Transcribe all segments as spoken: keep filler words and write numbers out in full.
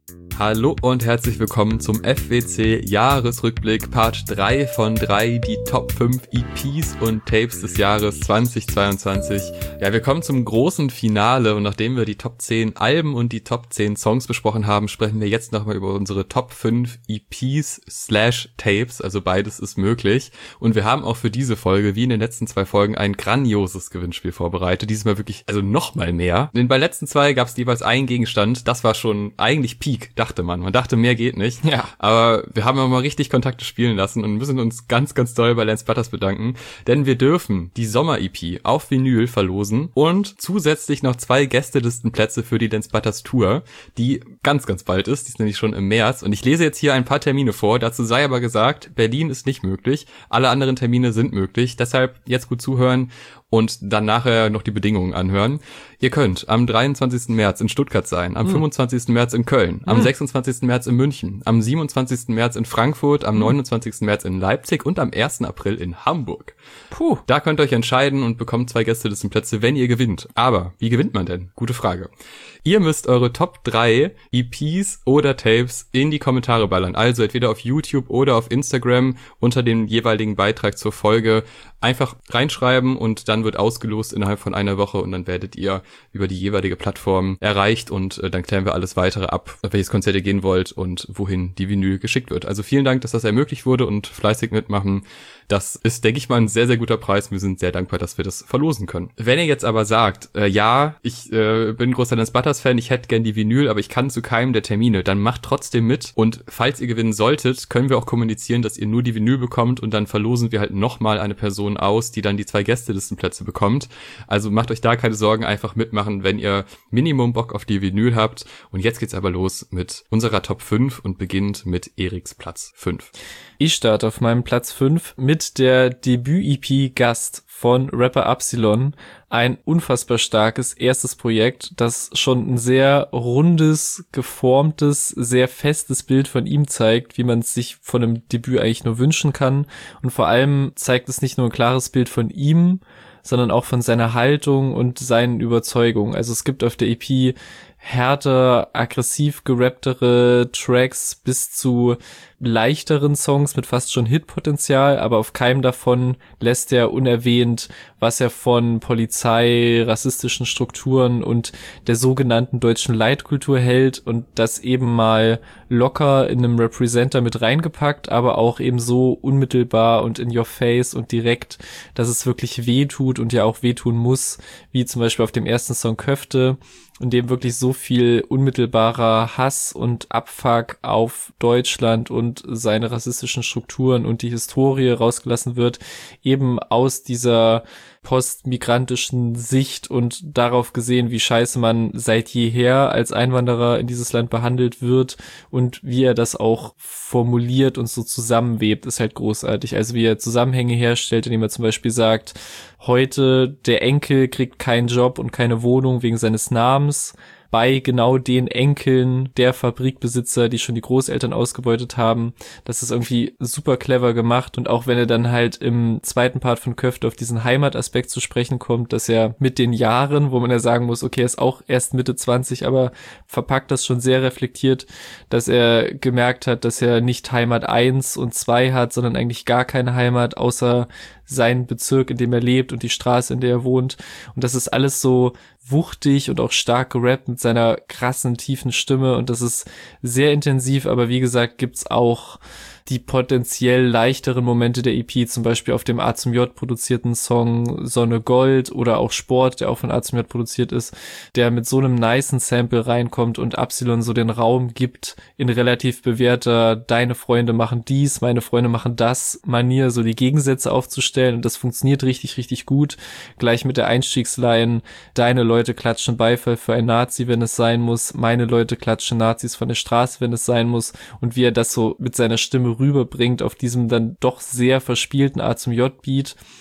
Hallo und herzlich willkommen zum F W C Jahresrückblick Part drei von drei, die Top fünf E Ps und Tapes des Jahres zweitausendzweiundzwanzig. Ja, wir kommen zum großen Finale und nachdem wir die Top zehn Alben und die Top zehn Songs besprochen haben, sprechen wir jetzt nochmal über unsere Top fünf E Ps slash Tapes, also beides ist möglich. Und wir haben auch für diese Folge, wie in den letzten zwei Folgen, ein grandioses Gewinnspiel vorbereitet. Diesmal wirklich, also nochmal mehr. Denn bei den letzten zwei gab es jeweils einen Gegenstand, das war schon eigentlich Peak, dachte man. Man dachte, mehr geht nicht. Ja. Aber wir haben mal richtig Kontakte spielen lassen und müssen uns ganz, ganz doll bei Lance Butters bedanken, denn wir dürfen die Sommer-E P auf Vinyl verlosen und zusätzlich noch zwei Gästelistenplätze für die Lance Butters Tour, die ganz, ganz bald ist. Die ist nämlich schon im März. Und ich lese jetzt hier ein paar Termine vor. Dazu sei aber gesagt, Berlin ist nicht möglich. Alle anderen Termine sind möglich. Deshalb jetzt gut zuhören und dann nachher noch die Bedingungen anhören. Ihr könnt am dreiundzwanzigsten März in Stuttgart sein, am hm. fünfundzwanzigsten März in Köln, am hm. sechsundzwanzigsten März in München, am siebenundzwanzigsten März in Frankfurt, am hm. neunundzwanzigsten März in Leipzig und am ersten April in Hamburg. Puh. Da könnt ihr euch entscheiden und bekommt zwei Gästelistenplätze, wenn ihr gewinnt. Aber wie gewinnt man denn? Gute Frage. Ihr müsst eure Top drei E Ps oder Tapes in die Kommentare ballern. Also entweder auf YouTube oder auf Instagram unter dem jeweiligen Beitrag zur Folge einfach reinschreiben und dann wird ausgelost innerhalb von einer Woche und dann werdet ihr über die jeweilige Plattform erreicht und äh, dann klären wir alles weitere ab, auf welches Konzert ihr gehen wollt und wohin die Vinyl geschickt wird. Also vielen Dank, dass das ermöglicht wurde und fleißig mitmachen. Das ist, denke ich mal, ein sehr, sehr guter Preis. Wir sind sehr dankbar, dass wir das verlosen können. Wenn ihr jetzt aber sagt, äh, ja, ich äh, bin großer Lance Butters Fan, ich hätte gern die Vinyl, aber ich kann zu keinem der Termine, dann macht trotzdem mit und falls ihr gewinnen solltet, können wir auch kommunizieren, dass ihr nur die Vinyl bekommt und dann verlosen wir halt nochmal eine Person aus, die dann die zwei Gästelistenplätze bekommt. Also macht euch da keine Sorgen, einfach mitmachen, wenn ihr Minimum Bock auf die Vinyl habt. Und jetzt geht's aber los mit unserer Top fünf und beginnt mit Eriks Platz fünf. Ich starte auf meinem Platz fünf mit der Debüt-E P Gast von Rapper Absilon. Ein unfassbar starkes erstes Projekt, das schon ein sehr rundes, geformtes, sehr festes Bild von ihm zeigt, wie man es sich von einem Debüt eigentlich nur wünschen kann. Und vor allem zeigt es nicht nur ein klares Bild von ihm, sondern auch von seiner Haltung und seinen Überzeugungen. Also es gibt auf der E P härter, aggressiv gerapptere Tracks bis zu leichteren Songs mit fast schon Hitpotenzial, aber auf keinem davon lässt er unerwähnt, was er von Polizei, rassistischen Strukturen und der sogenannten deutschen Leitkultur hält und das eben mal locker in einem Representer mit reingepackt, aber auch eben so unmittelbar und in your face und direkt, dass es wirklich wehtut und ja auch wehtun muss, wie zum Beispiel auf dem ersten Song Köfte, in dem wirklich so viel unmittelbarer Hass und Abfuck auf Deutschland und seine rassistischen Strukturen und die Historie rausgelassen wird, eben aus dieser postmigrantischen Sicht und darauf gesehen, wie scheiße man seit jeher als Einwanderer in dieses Land behandelt wird und wie er das auch formuliert und so zusammenwebt, ist halt großartig. Also wie er Zusammenhänge herstellt, indem er zum Beispiel sagt, heute der Enkel kriegt keinen Job und keine Wohnung wegen seines Namens, bei genau den Enkeln der Fabrikbesitzer, die schon die Großeltern ausgebeutet haben. Das ist irgendwie super clever gemacht und auch wenn er dann halt im zweiten Part von Köfte auf diesen Heimataspekt zu sprechen kommt, dass er mit den Jahren, wo man ja sagen muss, okay, er ist auch erst Mitte zwanzig, aber verpackt das schon sehr reflektiert, dass er gemerkt hat, dass er nicht Heimat eins und zwei hat, sondern eigentlich gar keine Heimat, außer seinen Bezirk, in dem er lebt und die Straße, in der er wohnt. Und das ist alles so wuchtig und auch stark gerappt mit seiner krassen, tiefen Stimme und das ist sehr intensiv, aber wie gesagt, gibt's auch die potenziell leichteren Momente der E P, zum Beispiel auf dem A zum J produzierten Song Sonne Gold oder auch Sport, der auch von A zum J produziert ist, der mit so einem nicen Sample reinkommt und Absilon so den Raum gibt, in relativ bewährter deine Freunde machen dies, meine Freunde machen das Manier, so die Gegensätze aufzustellen und das funktioniert richtig, richtig gut. Gleich mit der Einstiegsline, deine Leute klatschen Beifall für ein Nazi, wenn es sein muss, meine Leute klatschen Nazis von der Straße, wenn es sein muss und wie er das so mit seiner Stimme rüberbringt auf diesem dann doch sehr verspielten A zum J-Beat.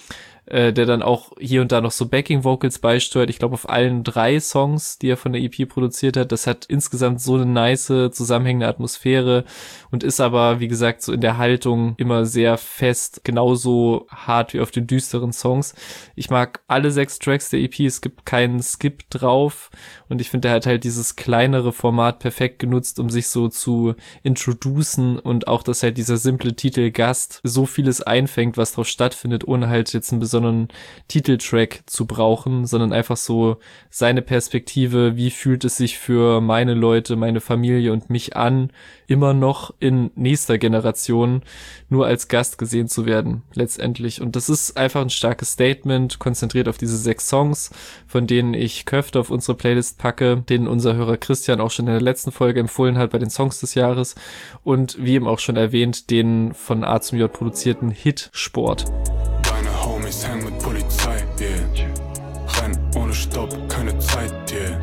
äh, der dann auch hier und da noch so Backing-Vocals beisteuert. Ich glaube, auf allen drei Songs, die er von der E P produziert hat. Das hat insgesamt so eine nice, zusammenhängende Atmosphäre und ist aber, wie gesagt, so in der Haltung immer sehr fest, genauso hart wie auf den düsteren Songs. Ich mag alle sechs Tracks der E P, es gibt keinen Skip drauf und ich finde, er hat halt dieses kleinere Format perfekt genutzt, um sich so zu introducen und auch, dass halt dieser simple Titel Gast so vieles einfängt, was drauf stattfindet, ohne halt jetzt einen besonderen Titeltrack zu brauchen, sondern einfach so seine Perspektive, wie fühlt es sich für meine Leute, meine Familie und mich an, immer noch in nächster Generation nur als Gast gesehen zu werden, letztendlich. Und das ist einfach ein starkes Statement, konzentriert auf diese sechs Songs, von denen ich Köfte auf unsere Playlist packe, den unser Hörer Christian auch schon in der letzten Folge empfohlen hat bei den Songs des Jahres und wie eben auch schon erwähnt, den von A zum J produzierten Hit Sport. Deine Homies hängen mit Polizei, yeah. Renn ohne Stopp, keine Zeit, yeah.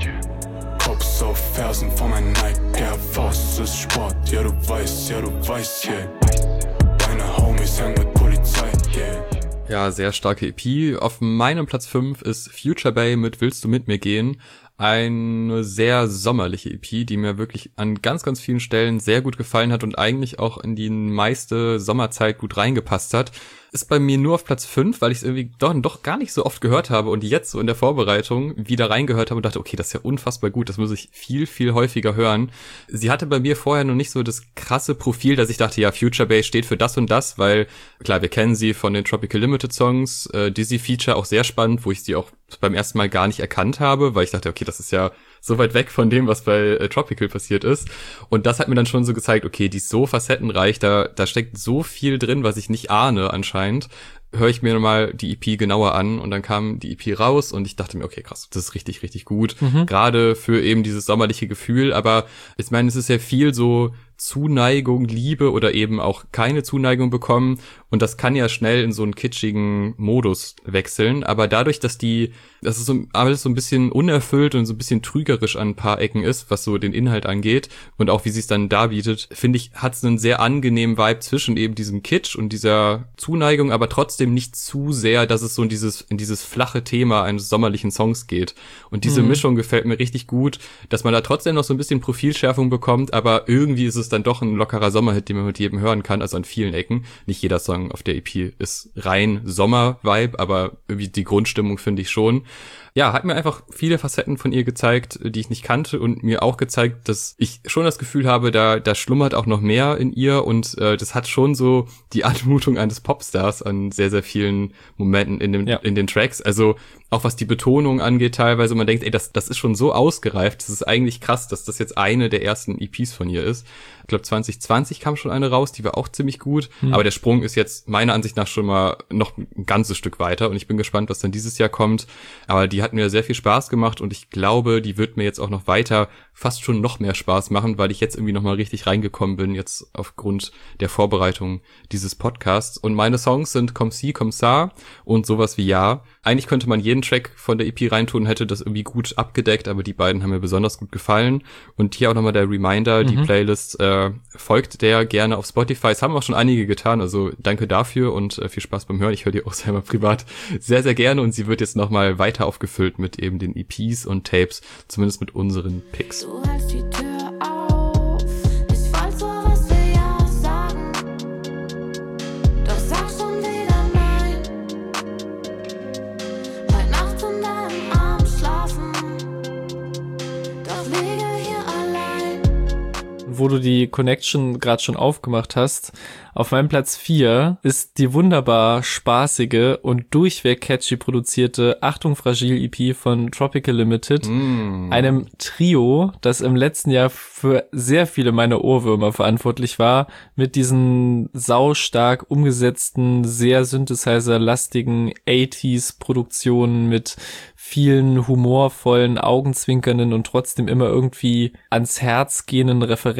Cops auf Fersen von mein Nike, ja, Faust ist Sport, ja du weißt, ja du weißt, yeah. Deine Homies hängen mit Polizei, yeah. Ja, sehr starke E P. Auf meinem Platz fünf ist Future Bay mit Willst du mit mir gehen? Eine sehr sommerliche E P, die mir wirklich an ganz, ganz vielen Stellen sehr gut gefallen hat und eigentlich auch in die meiste Sommerzeit gut reingepasst hat. Ist bei mir nur auf Platz fünf, weil ich es irgendwie doch, doch gar nicht so oft gehört habe und jetzt so in der Vorbereitung wieder reingehört habe und dachte, okay, das ist ja unfassbar gut, das muss ich viel, viel häufiger hören. Sie hatte bei mir vorher noch nicht so das krasse Profil, dass ich dachte, ja, Future Bay steht für das und das, weil, klar, wir kennen sie von den Tropical Limited Songs, äh, Dizzy Feature auch sehr spannend, wo ich sie auch beim ersten Mal gar nicht erkannt habe, weil ich dachte, okay, das ist ja so weit weg von dem, was bei äh, Tropical passiert ist. Und das hat mir dann schon so gezeigt, okay, die ist so facettenreich, da da steckt so viel drin, was ich nicht ahne anscheinend. Höre ich mir mal die E P genauer an und dann kam die E P raus und ich dachte mir, okay, krass, das ist richtig, richtig gut. Mhm. Gerade für eben dieses sommerliche Gefühl, aber ich meine, es ist ja viel so Zuneigung, Liebe oder eben auch keine Zuneigung bekommen und das kann ja schnell in so einen kitschigen Modus wechseln, aber dadurch, dass die, dass es so alles so ein bisschen unerfüllt und so ein bisschen trügerisch an ein paar Ecken ist, was so den Inhalt angeht und auch wie sie es dann darbietet, finde ich, hat es einen sehr angenehmen Vibe zwischen eben diesem Kitsch und dieser Zuneigung, aber trotzdem nicht zu sehr, dass es so in dieses, in dieses flache Thema eines sommerlichen Songs geht und diese mhm. Mischung gefällt mir richtig gut, dass man da trotzdem noch so ein bisschen Profilschärfung bekommt, aber irgendwie ist es dann doch ein lockerer Sommerhit, den man mit jedem hören kann, also an vielen Ecken. Nicht jeder Song auf der E P ist rein Sommer-Vibe, aber irgendwie die Grundstimmung finde ich schon. Ja, hat mir einfach viele Facetten von ihr gezeigt, die ich nicht kannte und mir auch gezeigt, dass ich schon das Gefühl habe, da da schlummert auch noch mehr in ihr und äh, das hat schon so die Anmutung eines Popstars an sehr, sehr vielen Momenten in dem ja. in den Tracks. Also auch was die Betonung angeht teilweise, man denkt, ey, das das ist schon so ausgereift, das ist eigentlich krass, dass das jetzt eine der ersten E Ps von ihr ist. Ich glaube, zwanzig zwanzig kam schon eine raus, die war auch ziemlich gut, hm. aber der Sprung ist jetzt meiner Ansicht nach schon mal noch ein ganzes Stück weiter und ich bin gespannt, was dann dieses Jahr kommt, aber die hat mir sehr viel Spaß gemacht und ich glaube, die wird mir jetzt auch noch weiter fast schon noch mehr Spaß machen, weil ich jetzt irgendwie noch mal richtig reingekommen bin, jetzt aufgrund der Vorbereitung dieses Podcasts. Und meine Songs sind Comme Si, Comme Ça und sowas wie Ja. Eigentlich könnte man jeden Track von der E P reintun, hätte das irgendwie gut abgedeckt, aber die beiden haben mir besonders gut gefallen. Und hier auch nochmal der Reminder, mhm. die Playlist äh, folgt der gerne auf Spotify. Es haben auch schon einige getan, also danke dafür und äh, viel Spaß beim Hören. Ich höre die auch selber privat sehr, sehr gerne und sie wird jetzt nochmal weiter aufgefüllt mit eben den E Ps und Tapes, zumindest mit unseren Picks. Du hältst die Tür auf, ich weiß so, was wir ja sagen, doch sag schon wieder nein. Heute Nacht in deinem Arm schlafen, doch liege hier allein. Wo du die Connection gerade schon aufgemacht hast, auf meinem Platz vier ist die wunderbar spaßige und durchweg catchy produzierte Achtung Fragil E P von Tropical Limited, mm. einem Trio, das im letzten Jahr für sehr viele meiner Ohrwürmer verantwortlich war, mit diesen saustark umgesetzten, sehr Synthesizer-lastigen achtziger-Produktionen mit vielen humorvollen, augenzwinkernden und trotzdem immer irgendwie ans Herz gehenden Referenzen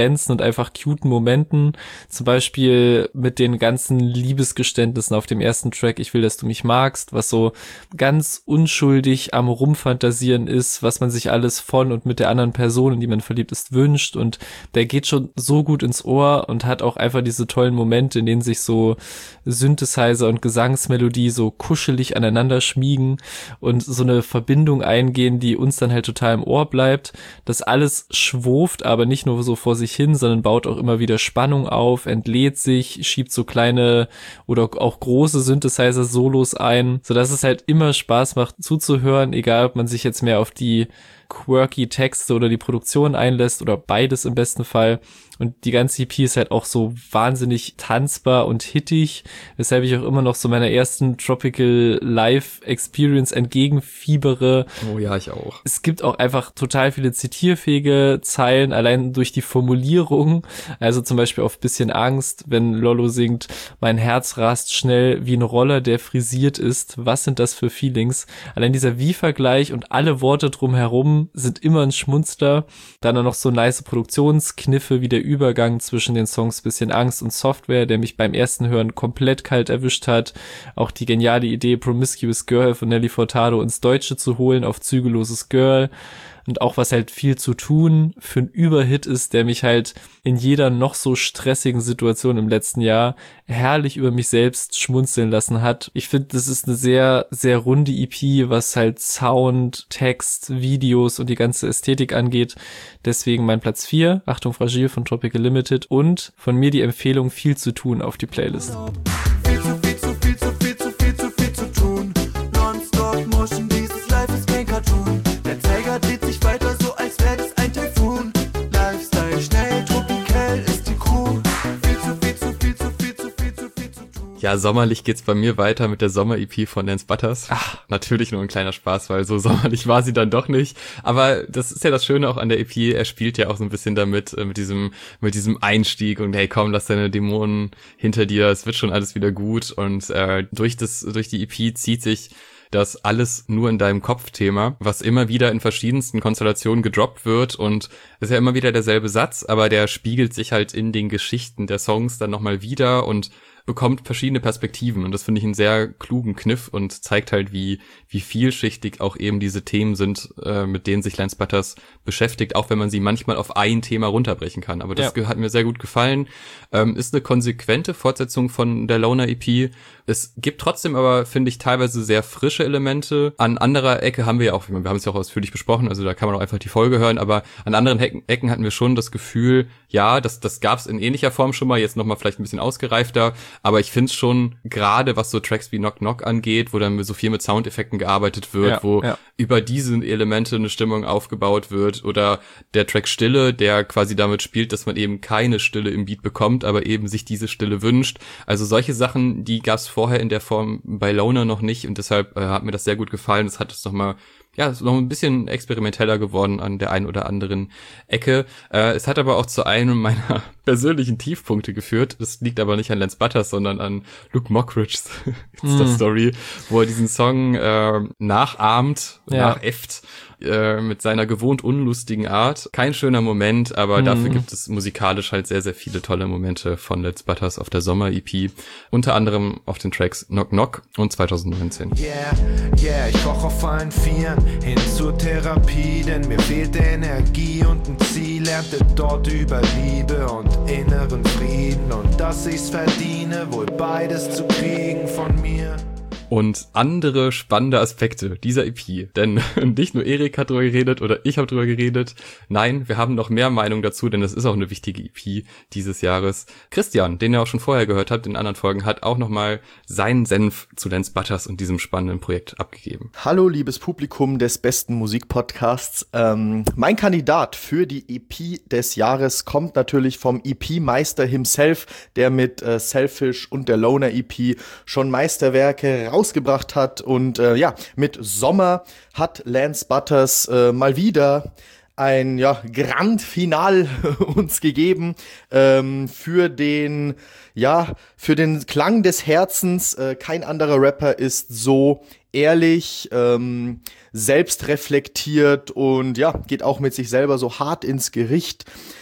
Referenzen und einfach cuten Momenten. Zum Beispiel mit den ganzen Liebesgeständnissen auf dem ersten Track, Ich will, dass du mich magst, was so ganz unschuldig am Rumfantasieren ist, was man sich alles von und mit der anderen Person, in die man verliebt ist, wünscht. Und der geht schon so gut ins Ohr und hat auch einfach diese tollen Momente, in denen sich so Synthesizer und Gesangsmelodie so kuschelig aneinander schmiegen und so eine Verbindung eingehen, die uns dann halt total im Ohr bleibt. Das alles schwurft aber nicht nur so vor sich hin, sondern baut auch immer wieder Spannung auf, entlädt sich, schiebt so kleine oder auch große Synthesizer-Solos ein, sodass es halt immer Spaß macht zuzuhören, egal ob man sich jetzt mehr auf die quirky Texte oder die Produktion einlässt oder beides im besten Fall. Und die ganze E P ist halt auch so wahnsinnig tanzbar und hittig, weshalb ich auch immer noch so meiner ersten Tropical Live Experience entgegenfiebere. Oh ja, ich auch. Es gibt auch einfach total viele zitierfähige Zeilen, allein durch die Formulierung. Also zum Beispiel auf Bisschen Angst, wenn Lolo singt, mein Herz rast schnell wie ein Roller, der frisiert ist. Was sind das für Feelings? Allein dieser Wie-Vergleich und alle Worte drumherum sind immer ein Schmunzler. Dann noch so nice Produktionskniffe wie der Übergang zwischen den Songs Bisschen Angst und Software, der mich beim ersten Hören komplett kalt erwischt hat. Auch die geniale Idee, Promiscuous Girl von Nelly Furtado ins Deutsche zu holen auf Zügelloses Girl. Und auch was halt viel zu tun für einen Überhit ist, der mich halt in jeder noch so stressigen Situation im letzten Jahr herrlich über mich selbst schmunzeln lassen hat. Ich finde, das ist eine sehr, sehr runde E P, was halt Sound, Text, Videos und die ganze Ästhetik angeht. Deswegen mein Platz vier, Achtung Fragil von Tropical Limited und von mir die Empfehlung, Viel zu tun auf die Playlist. Viel zu, viel zu, viel zu, viel zu, viel zu, viel zu tun. Non-stop Motion, dieses Life ist kein Cartoon. Der Zeiger dreht sich weiter, so als wäre das ein Taifun. Lifestyle schnell, tropical ist die Crew. Viel zu, viel zu, viel zu, viel zu, viel zu, viel zu tun. Ja, sommerlich geht's bei mir weiter mit der Sommer-E P von Lance Butters. Ach, natürlich nur ein kleiner Spaß, weil so sommerlich war sie dann doch nicht. Aber das ist ja das Schöne auch an der E P. Er spielt ja auch so ein bisschen damit, äh, mit diesem, mit diesem Einstieg und hey, komm, lass deine Dämonen hinter dir, es wird schon alles wieder gut. Und äh, durch das, durch die E P zieht sich das alles nur in deinem Kopf-Thema, was immer wieder in verschiedensten Konstellationen gedroppt wird und es ist ja immer wieder derselbe Satz, aber der spiegelt sich halt in den Geschichten der Songs dann nochmal wieder und bekommt verschiedene Perspektiven und das finde ich einen sehr klugen Kniff und zeigt halt, wie wie vielschichtig auch eben diese Themen sind, äh, mit denen sich Lance Butters beschäftigt, auch wenn man sie manchmal auf ein Thema runterbrechen kann. Aber das ja. hat mir sehr gut gefallen. Ähm, ist eine konsequente Fortsetzung von der Loner E P. Es gibt trotzdem aber, finde ich, teilweise sehr frische Elemente. An anderer Ecke haben wir ja auch, wir haben es ja auch ausführlich besprochen, also da kann man auch einfach die Folge hören, aber an anderen Ecken, Ecken hatten wir schon das Gefühl, ja, das, das gab es in ähnlicher Form schon mal, jetzt nochmal vielleicht ein bisschen ausgereifter, aber ich finde es schon, gerade was so Tracks wie Knock Knock angeht, wo dann so viel mit Soundeffekten gearbeitet wird, ja, wo ja. über diese Elemente eine Stimmung aufgebaut wird, oder der Track Stille, der quasi damit spielt, dass man eben keine Stille im Beat bekommt, aber eben sich diese Stille wünscht. Also solche Sachen, die gab es vorher in der Form bei Loner noch nicht und deshalb äh, hat mir das sehr gut gefallen. Das hat es nochmal, ja, ist noch ein bisschen experimenteller geworden an der einen oder anderen Ecke. Äh, es hat aber auch zu einem meiner persönlichen Tiefpunkte geführt. Das liegt aber nicht an Lance Butters, sondern an Luke Mockridge's Insta-Story, mm. wo er diesen Song äh, nachahmt, ja. nachäfft, äh, mit seiner gewohnt unlustigen Art. Kein schöner Moment, aber mm. dafür gibt es musikalisch halt sehr, sehr viele tolle Momente von Lance Butters auf der Sommer-E P. Unter anderem auf den Tracks Knock Knock und zwanzig neunzehn. Yeah, yeah, ich koch auf allen Vieren hin zur Therapie, denn mir fehlt Energie und ein Ziel, lernte dort über Liebe und inneren Frieden und dass ich's verdiene, wohl beides zu kriegen von mir. Und andere spannende Aspekte dieser E P, denn nicht nur Erik hat drüber geredet oder ich habe drüber geredet, nein, wir haben noch mehr Meinung dazu, denn das ist auch eine wichtige E P dieses Jahres. Christian, den ihr auch schon vorher gehört habt in anderen Folgen, hat auch nochmal seinen Senf zu Lance Butters und diesem spannenden Projekt abgegeben. Hallo liebes Publikum des besten Musikpodcasts, ähm, mein Kandidat für die E P des Jahres kommt natürlich vom E P-Meister himself, der mit äh, Selfish und der Loner E P schon Meisterwerke rausgebracht hat und äh, ja, mit Sommer hat Lance Butters äh, mal wieder ein ja Grand Final uns gegeben ähm, für den ja für den Klang des Herzens. Äh, kein anderer Rapper ist so ehrlich, ähm, selbstreflektiert und ja geht auch mit sich selber so hart ins Gericht.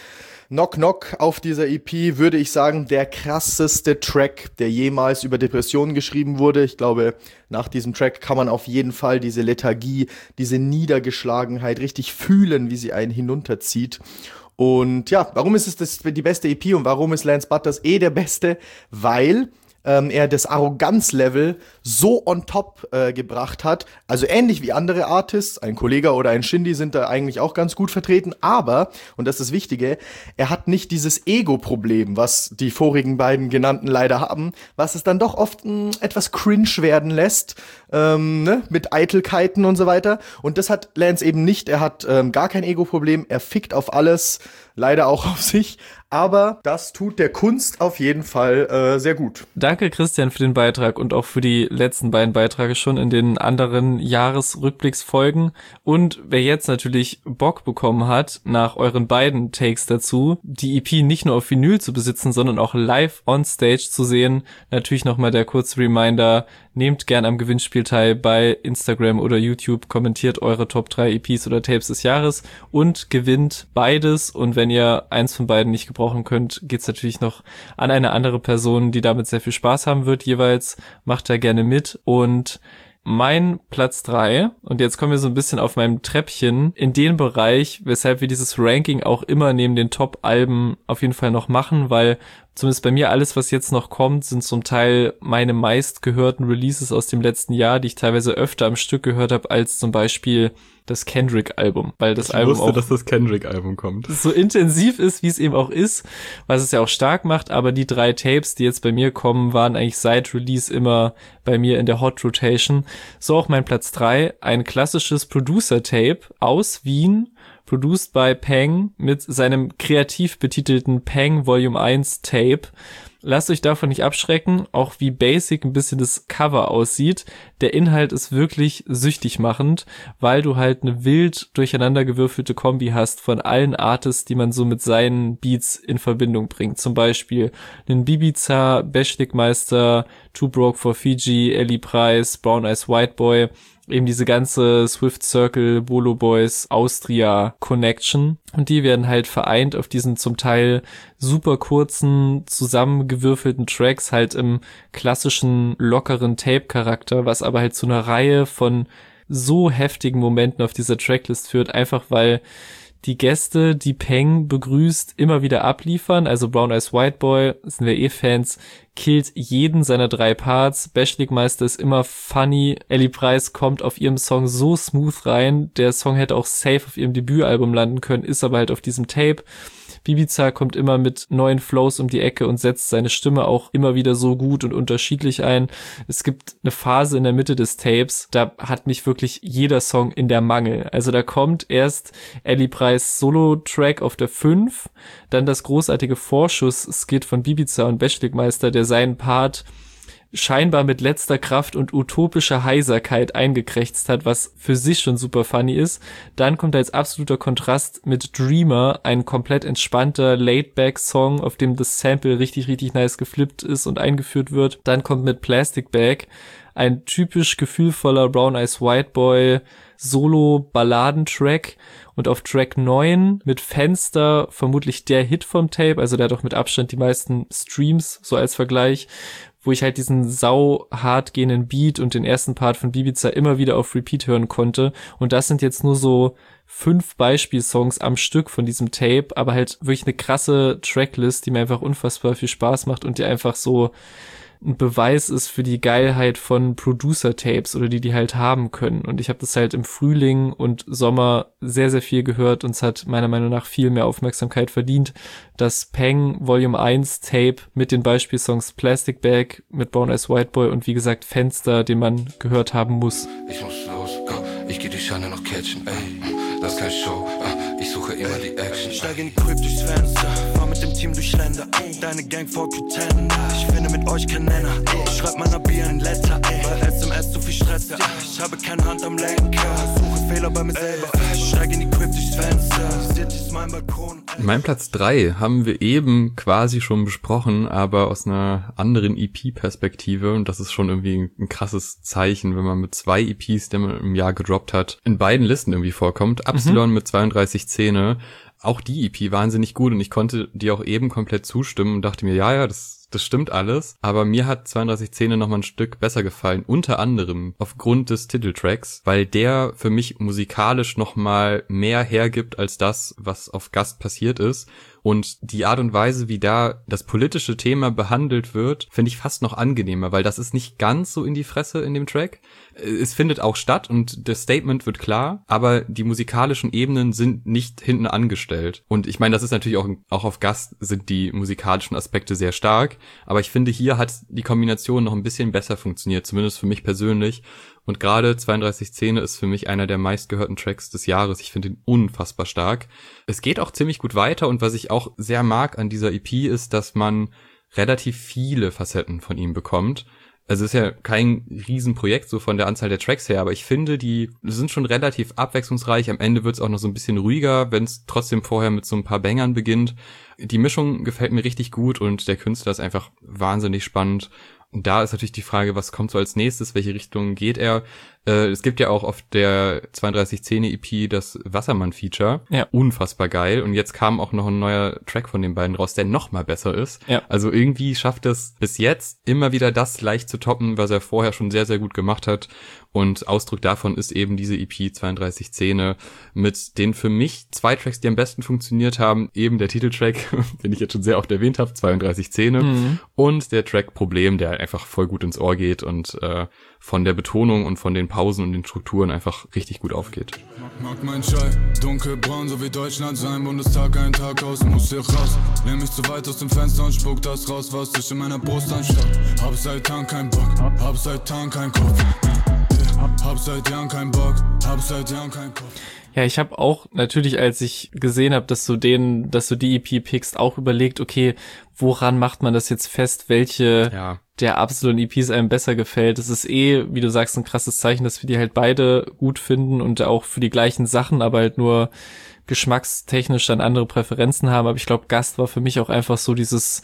Knock Knock auf dieser E P, würde ich sagen, der krasseste Track, der jemals über Depressionen geschrieben wurde. Ich glaube, nach diesem Track kann man auf jeden Fall diese Lethargie, diese Niedergeschlagenheit richtig fühlen, wie sie einen hinunterzieht. Und ja, warum ist es das, die beste E P und warum ist Lance Butters eh der Beste? Weil ähm, er das Arroganz-Level so on top äh, gebracht hat. Also ähnlich wie andere Artists, ein Kollega oder ein Shindy sind da eigentlich auch ganz gut vertreten. Aber, und das ist das Wichtige, er hat nicht dieses Ego-Problem, was die vorigen beiden genannten leider haben, was es dann doch oft mh, etwas cringe werden lässt, ähm, ne? mit Eitelkeiten und so weiter. Und das hat Lance eben nicht. Er hat ähm, gar kein Ego-Problem. Er fickt auf alles, leider auch auf sich. Aber das tut der Kunst auf jeden Fall äh, sehr gut. Danke, Christian, für den Beitrag und auch für die letzten beiden Beiträge schon in den anderen Jahresrückblicksfolgen. Und wer jetzt natürlich Bock bekommen hat, nach euren beiden Takes dazu, die E P nicht nur auf Vinyl zu besitzen, sondern auch live on stage zu sehen, natürlich nochmal der kurze Reminder, nehmt gern am Gewinnspiel teil bei Instagram oder YouTube, kommentiert eure Top drei E Ps oder Tapes des Jahres und gewinnt beides. Und wenn ihr eins von beiden nicht gebrauchen könnt, geht's natürlich noch an eine andere Person, die damit sehr viel Spaß haben wird jeweils. Macht da gerne mit. Und mein Platz drei, und jetzt kommen wir so ein bisschen auf meinem Treppchen in den Bereich, weshalb wir dieses Ranking auch immer neben den Top-Alben auf jeden Fall noch machen, weil zumindest bei mir alles, was jetzt noch kommt, sind zum Teil meine meistgehörten Releases aus dem letzten Jahr, die ich teilweise öfter am Stück gehört habe, als zum Beispiel das Kendrick-Album, weil das ich Album wusste, auch dass das Kendrick-Album kommt. so intensiv ist, wie es eben auch ist, was es ja auch stark macht, aber die drei Tapes, die jetzt bei mir kommen, waren eigentlich seit Release immer bei mir in der Hot Rotation. So auch mein Platz drei, ein klassisches Producer-Tape aus Wien, produced by Peng mit seinem kreativ betitelten Peng Volume eins Tape. Lasst euch davon nicht abschrecken, auch wie basic ein bisschen das Cover aussieht. Der Inhalt ist wirklich süchtig machend, weil du halt eine wild durcheinandergewürfelte Kombi hast von allen Artists, die man so mit seinen Beats in Verbindung bringt. Zum Beispiel einen Bibiza, Beschlikmeister, Too Broke for Fiji, Ellie Price, Brown Eyes White Boy. Eben diese ganze Swift Circle, Bolo Boys, Austria Connection. Und die werden halt vereint auf diesen zum Teil super kurzen, zusammengewürfelten Tracks halt im klassischen, lockeren Tape-Charakter, was aber halt zu einer Reihe von so heftigen Momenten auf dieser Tracklist führt, einfach weil die Gäste, die Peng begrüßt, immer wieder abliefern. Also Brown Eyes White Boy, sind wir eh Fans, killt jeden seiner drei Parts. Beschlikmeister ist immer funny. Ellie Price kommt auf ihrem Song so smooth rein. Der Song hätte auch safe auf ihrem Debütalbum landen können, ist aber halt auf diesem Tape. Bibiza kommt immer mit neuen Flows um die Ecke und setzt seine Stimme auch immer wieder so gut und unterschiedlich ein. Es gibt eine Phase in der Mitte des Tapes, da hat mich wirklich jeder Song in der Mangel. Also da kommt erst Ellie Price Solo-Track auf der fünf, dann das großartige Vorschuss-Skit von Bibiza und Beschlikmeister, der seinen Part scheinbar mit letzter Kraft und utopischer Heiserkeit eingekrächzt hat, was für sich schon super funny ist. Dann kommt als absoluter Kontrast mit Dreamer ein komplett entspannter Laid-Back-Song, auf dem das Sample richtig, richtig nice geflippt ist und eingeführt wird. Dann kommt mit Plastic Bag ein typisch gefühlvoller Brown Eyes White Boy Solo-Balladentrack. Und auf Track neun mit Fenster vermutlich der Hit vom Tape, also der hat auch mit Abstand die meisten Streams, so als Vergleich, wo ich halt diesen sau hart gehenden Beat und den ersten Part von Bibiza immer wieder auf Repeat hören konnte. Und das sind jetzt nur so fünf Beispielsongs am Stück von diesem Tape, aber halt wirklich eine krasse Tracklist, die mir einfach unfassbar viel Spaß macht und die einfach so ein Beweis ist für die Geilheit von Producer-Tapes oder die die halt haben können. Und ich habe das halt im Frühling und Sommer sehr, sehr viel gehört und es hat meiner Meinung nach viel mehr Aufmerksamkeit verdient. Das Peng Volume eins Tape mit den Beispielsongs Plastic Bag, mit Brown Eyes White Boy und wie gesagt Fenster, den man gehört haben muss. Ich muss los, go, ich geh die Scheine noch catchen, ey, das ist keine Show, ich suche immer die Action. Steig in die Crib durchs Fenster, fahr mit dem Team durch Länder, deine Gang vor Pretender, ich finde mit euch kein Nenner, ich schreib meiner Bier ein Letter, bei S M S zu viel Stress, ich habe keine Hand am Lenker, suche Fehler bei mir selber, steig in die Crib durchs Fenster, sitz ist mein Balkon. Mein Platz drei haben wir eben quasi schon besprochen, aber aus einer anderen E P-Perspektive, und das ist schon irgendwie ein krasses Zeichen, wenn man mit zwei E Ps, die man im Jahr gedroppt hat, in beiden Listen irgendwie vorkommt. Absilon mhm. mit zweiunddreißig Zähne, auch die E P wahnsinnig gut, und ich konnte die auch eben komplett zustimmen und dachte mir, ja, ja, das das stimmt alles, aber mir hat zweiunddreißig Zähne noch mal ein Stück besser gefallen, unter anderem aufgrund des Titeltracks, weil der für mich musikalisch noch mal mehr hergibt als das, was auf Gast passiert ist. Und die Art und Weise, wie da das politische Thema behandelt wird, finde ich fast noch angenehmer, weil das ist nicht ganz so in die Fresse in dem Track. Es findet auch statt und das Statement wird klar, aber die musikalischen Ebenen sind nicht hinten angestellt. Und ich meine, das ist natürlich auch, auch auf Gast sind die musikalischen Aspekte sehr stark, aber ich finde, hier hat die Kombination noch ein bisschen besser funktioniert, zumindest für mich persönlich. Und gerade zweiunddreißig Zähne ist für mich einer der meistgehörten Tracks des Jahres. Ich finde ihn unfassbar stark. Es geht auch ziemlich gut weiter, und was ich auch sehr mag an dieser E P ist, dass man relativ viele Facetten von ihm bekommt. Also es ist ja kein Riesenprojekt so von der Anzahl der Tracks her, aber ich finde, die sind schon relativ abwechslungsreich. Am Ende wird es auch noch so ein bisschen ruhiger, wenn es trotzdem vorher mit so ein paar Bangern beginnt. Die Mischung gefällt mir richtig gut und der Künstler ist einfach wahnsinnig spannend. Und da ist natürlich die Frage, was kommt so als nächstes, welche Richtung geht er? Äh, es gibt ja auch auf der zweiunddreißig Zähne E P das Wassermann-Feature. Ja. Unfassbar geil. Und jetzt kam auch noch ein neuer Track von den beiden raus, der noch mal besser ist. Ja. Also irgendwie schafft es bis jetzt immer wieder das leicht zu toppen, was er vorher schon sehr, sehr gut gemacht hat. Und Ausdruck davon ist eben diese E P zweiunddreißig Zähne mit den für mich zwei Tracks, die am besten funktioniert haben. Eben der Titeltrack, den ich jetzt schon sehr oft erwähnt habe, zweiunddreißig Zähne. Mhm. Und der Track Problem, der einfach voll gut ins Ohr geht und äh, von der Betonung und von den Pausen und den Strukturen einfach richtig gut aufgeht. Mag mein Schall, dunkelbraun, so wie Deutschland sein Bundestag, ein Tag aus, muss hier raus. Lehn mich zu weit aus dem Fenster und spuck das raus, was sich in meiner Brust anstaut. Hab seit Tagen keinen Bock, hab seit Tagen keinen Kopf. Hab seit Jahren keinen Bock, hab seit Jahren keinen Kopf. Ja, ich habe auch natürlich, als ich gesehen habe, dass du den, dass du die E P pickst, auch überlegt, okay, woran macht man das jetzt fest, welche ja. der Absilon E Ps einem besser gefällt. Es ist eh, wie du sagst, ein krasses Zeichen, dass wir die halt beide gut finden und auch für die gleichen Sachen, aber halt nur geschmackstechnisch dann andere Präferenzen haben. Aber ich glaube, Gast war für mich auch einfach so dieses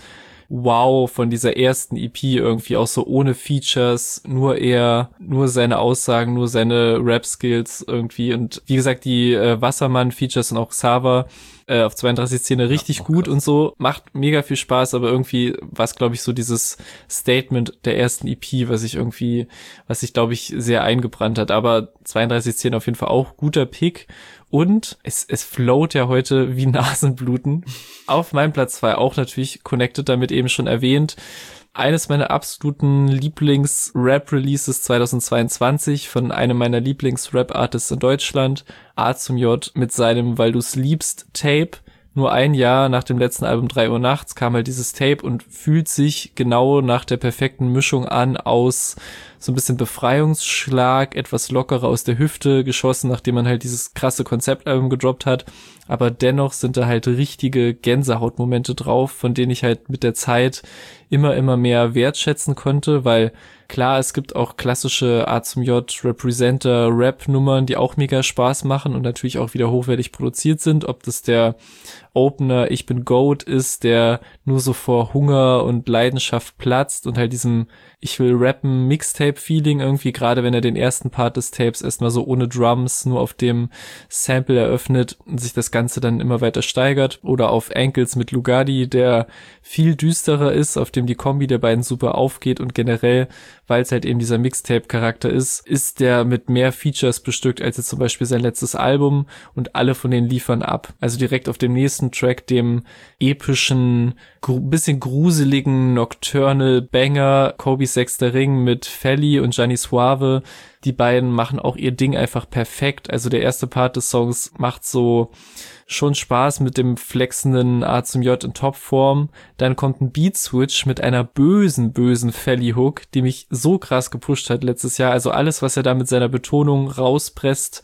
Wow von dieser ersten E P irgendwie, auch so ohne Features, nur eher, nur seine Aussagen, nur seine Rap-Skills irgendwie. Und wie gesagt, die äh, Wassermann-Features und auch Xaver äh, auf zweiunddreißig Zähne richtig ja, gut krass. Und so, macht mega viel Spaß, aber irgendwie war es, glaube ich, so dieses Statement der ersten E P, was ich irgendwie, was sich, glaube ich, sehr eingebrannt hat. Aber zweiunddreißig Zähne auf jeden Fall auch guter Pick. Und es, es float ja heute wie Nasenbluten. Auf meinem Platz zwei auch natürlich connected, damit eben schon erwähnt. Eines meiner absoluten Lieblings-Rap-Releases zweitausendzweiundzwanzig von einem meiner Lieblings-Rap-Artists in Deutschland, A zum J mit seinem Weil du's liebst Tape. Nur ein Jahr nach dem letzten Album drei Uhr nachts kam halt dieses Tape und fühlt sich genau nach der perfekten Mischung an aus so ein bisschen Befreiungsschlag, etwas lockerer aus der Hüfte geschossen, nachdem man halt dieses krasse Konzeptalbum gedroppt hat. Aber dennoch sind da halt richtige Gänsehautmomente drauf, von denen ich halt mit der Zeit immer, immer mehr wertschätzen konnte, weil klar, es gibt auch klassische A zum J Representer Rap-Nummern, die auch mega Spaß machen und natürlich auch wieder hochwertig produziert sind. Ob das der Opener Ich bin Goat ist, der nur so vor Hunger und Leidenschaft platzt und halt diesem Ich will rappen Mixtape-Feeling irgendwie, gerade wenn er den ersten Part des Tapes erstmal so ohne Drums nur auf dem Sample eröffnet und sich das Ganze dann immer weiter steigert. Oder auf Ankles mit Lugardi, der viel düsterer ist, auf dem die Kombi der beiden super aufgeht und generell, weil es halt eben dieser Mixtape-Charakter ist, ist der mit mehr Features bestückt als jetzt zum Beispiel sein letztes Album und alle von denen liefern ab. Also direkt auf dem nächsten Track, dem epischen, gru- bisschen gruseligen Nocturnal Banger Kobe's Sechster Ring mit Felly und Gianni Suave. Die beiden machen auch ihr Ding einfach perfekt. Also der erste Part des Songs macht so schon Spaß mit dem flexenden A zum J in Topform. Dann kommt ein Beat-Switch mit einer bösen, bösen Felly-Hook, die mich so krass gepusht hat letztes Jahr. Also alles, was er da mit seiner Betonung rauspresst,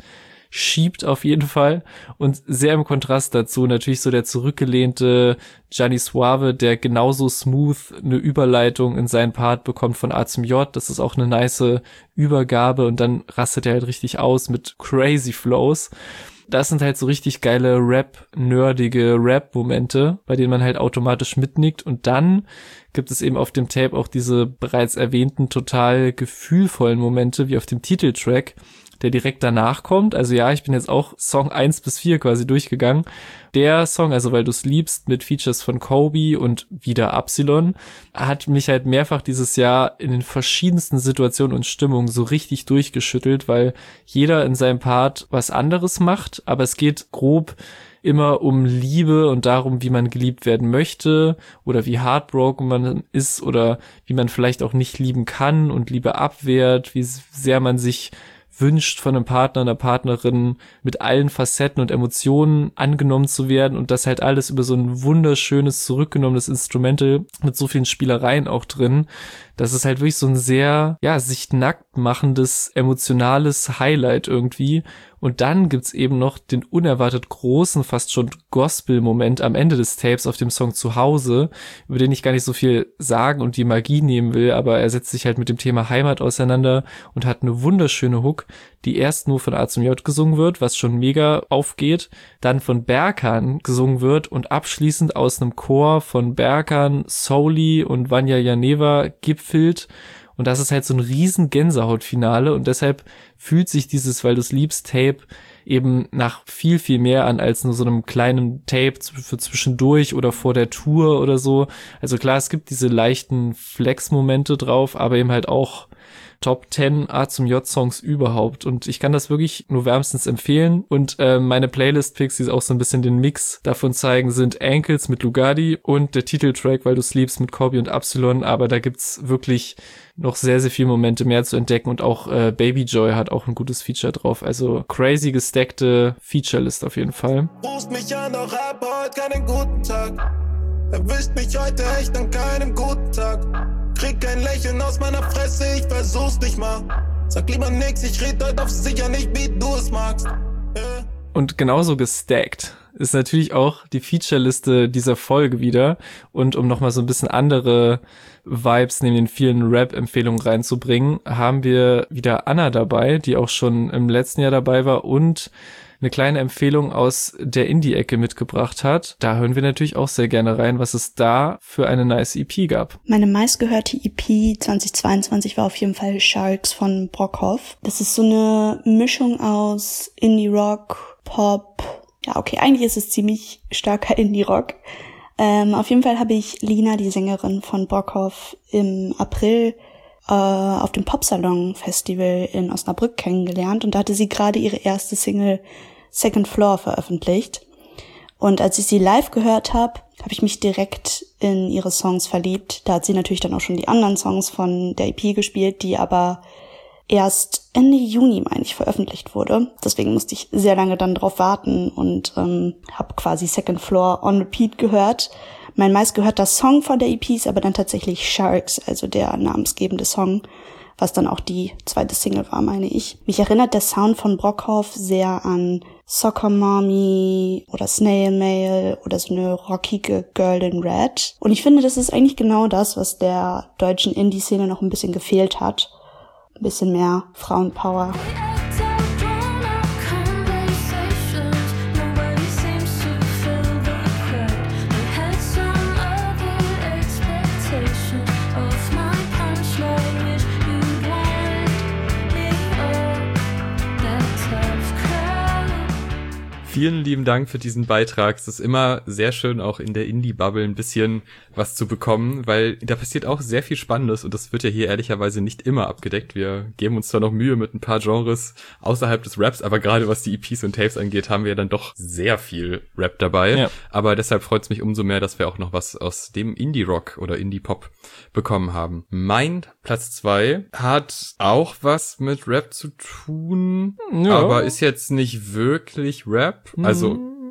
schiebt auf jeden Fall. Und sehr im Kontrast dazu natürlich so der zurückgelehnte Gianni Suave, der genauso smooth eine Überleitung in seinen Part bekommt von A zum J. Das ist auch eine nice Übergabe und dann rastet er halt richtig aus mit crazy Flows. Das sind halt so richtig geile Rap-nerdige Rap-Momente, bei denen man halt automatisch mitnickt. Und dann gibt es eben auf dem Tape auch diese bereits erwähnten total gefühlvollen Momente, wie auf dem Titeltrack, der direkt danach kommt. Also ja, ich bin jetzt auch Song eins bis vier quasi durchgegangen. Der Song, also Weil du's liebst, mit Features von Kobe und wieder Absilon, hat mich halt mehrfach dieses Jahr in den verschiedensten Situationen und Stimmungen so richtig durchgeschüttelt, weil jeder in seinem Part was anderes macht, aber es geht grob immer um Liebe und darum, wie man geliebt werden möchte oder wie heartbroken man ist oder wie man vielleicht auch nicht lieben kann und Liebe abwehrt, wie sehr man sich wünscht, von einem Partner, einer Partnerin mit allen Facetten und Emotionen angenommen zu werden und das halt alles über so ein wunderschönes, zurückgenommenes Instrumental mit so vielen Spielereien auch drin. Das ist halt wirklich so ein sehr, ja, sich nackt machendes, emotionales Highlight irgendwie. Und dann gibt's eben noch den unerwartet großen, fast schon Gospel-Moment am Ende des Tapes auf dem Song Zuhause, über den ich gar nicht so viel sagen und die Magie nehmen will, aber er setzt sich halt mit dem Thema Heimat auseinander und hat eine wunderschöne Hook, die erst nur von A zum J gesungen wird, was schon mega aufgeht, dann von Berkan gesungen wird und abschließend aus einem Chor von Berkan, Souli und Vanya Janeva gipfelt. Und das ist halt so ein riesen Gänsehautfinale und deshalb fühlt sich dieses Weil du's liebst Tape eben nach viel, viel mehr an als nur so einem kleinen Tape für zwischendurch oder vor der Tour oder so. Also klar, es gibt diese leichten Flex-Momente drauf, aber eben halt auch Top zehn A zum J-Songs überhaupt. Und ich kann das wirklich nur wärmstens empfehlen. Und äh, meine Playlist-Picks, die auch so ein bisschen den Mix davon zeigen, sind Ankles mit Lugardi und der Titeltrack Weil du's liebst mit Kobe und Absilon. Aber da gibt's wirklich noch sehr, sehr viele Momente mehr zu entdecken. Und auch äh, Baby Joy hat auch ein gutes Feature drauf. Also crazy gestackte Featurelist auf jeden Fall. Rufst mich an, doch hab heute keinen guten Tag. Erwischt mich heute echt an keinem guten Tag. Krieg kein Lächeln aus meiner Fresse, ich versuch's nicht mal. Sag lieber nix, ich red heute auf sicher nicht, wie du es magst. Yeah. Und genauso gestackt ist natürlich auch die Featureliste dieser Folge wieder. Und um nochmal so ein bisschen andere Vibes neben den vielen Rap-Empfehlungen reinzubringen, haben wir wieder Anna dabei, die auch schon im letzten Jahr dabei war und eine kleine Empfehlung aus der Indie-Ecke mitgebracht hat. Da hören wir natürlich auch sehr gerne rein, was es da für eine nice E P gab. Meine meistgehörte E P zweitausendzweiundzwanzig war auf jeden Fall Sharks von Brockhoff. Das ist so eine Mischung aus Indie-Rock, Pop. Ja, okay, eigentlich ist es ziemlich starker Indie-Rock. Ähm, auf jeden Fall habe ich Lina, die Sängerin von Brockhoff, im April äh, auf dem Popsalon-Festival in Osnabrück kennengelernt und da hatte sie gerade ihre erste Single Second Floor veröffentlicht. Und als ich sie live gehört habe, habe ich mich direkt in ihre Songs verliebt. Da hat sie natürlich dann auch schon die anderen Songs von der E P gespielt, die aber erst Ende Juni, meine ich, veröffentlicht wurde. Deswegen musste ich sehr lange dann drauf warten und ähm, habe quasi Second Floor on Repeat gehört. Mein meistgehörter Song von der E P ist aber dann tatsächlich Sharks, also der namensgebende Song, was dann auch die zweite Single war, meine ich. Mich erinnert der Sound von Brockhoff sehr an Soccer Mommy oder Snail Mail oder so eine rockige Girl in Red. Und ich finde, das ist eigentlich genau das, was der deutschen Indie-Szene noch ein bisschen gefehlt hat. Ein bisschen mehr Frauenpower. Vielen lieben Dank für diesen Beitrag. Es ist immer sehr schön, auch in der Indie-Bubble ein bisschen was zu bekommen, weil da passiert auch sehr viel Spannendes und das wird ja hier ehrlicherweise nicht immer abgedeckt. Wir geben uns zwar noch Mühe mit ein paar Genres außerhalb des Raps, aber gerade was die E Ps und Tapes angeht, haben wir dann doch sehr viel Rap dabei. Ja. Aber deshalb freut es mich umso mehr, dass wir auch noch was aus dem Indie-Rock oder Indie-Pop bekommen haben. Mein Platz zwei hat auch was mit Rap zu tun, ja. aber ist jetzt nicht wirklich Rap. Also